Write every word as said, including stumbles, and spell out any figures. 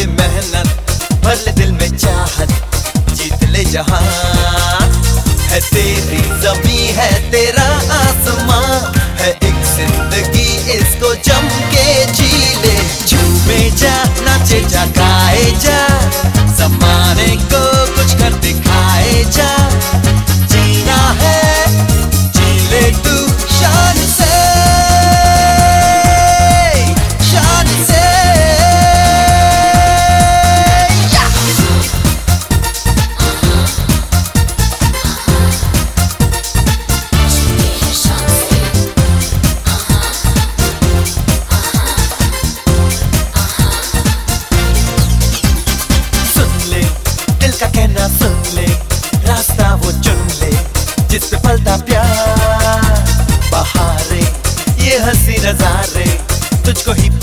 मेहनत, भर ले दिल में चाहत, जीत ले जहां। है तेरी ज़मीं है तेरा आसमां, है एक जिंदगी इसको जम के जी ले। झूमे जा नाचे जा गाए जा, ज़माने को कुछ कर दिखाए जा। जीना है जी ले तू शान से, शान से। कहना सुन ले, रास्ता वो चुन ले जिस पे पलता प्यार। बहारे ये हंसी नजारे तुझको ही